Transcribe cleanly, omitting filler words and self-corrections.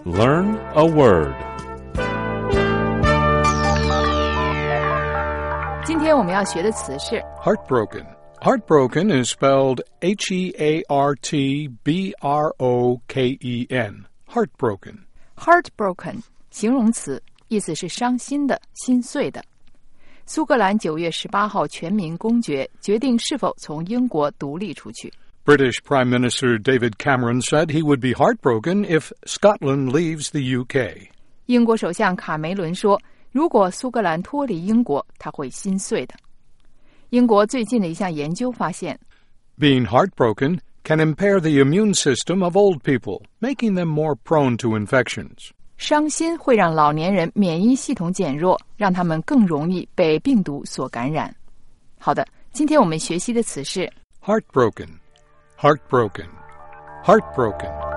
Learn a word. 今天我们要学的词是 Heartbroken. Heartbroken is spelled Heartbroken. Heartbroken. heartbroken 形容词，意思是伤心的、心碎的。苏格兰9月18号全民公决，决定是否从英国独立出去。 British Prime Minister David Cameron said he would be heartbroken if Scotland leaves the UK. 英国首相卡梅伦说，如果苏格兰脱离英国，他会心碎的。英国最近的一项研究发现 Being heartbroken can impair the immune system of old people, making them more prone to infections. 伤心会让老年人免疫系统减弱，让他们更容易被病毒所感染。好的，今天我们学习的词是 Heartbroken. Heartbroken. Heartbroken.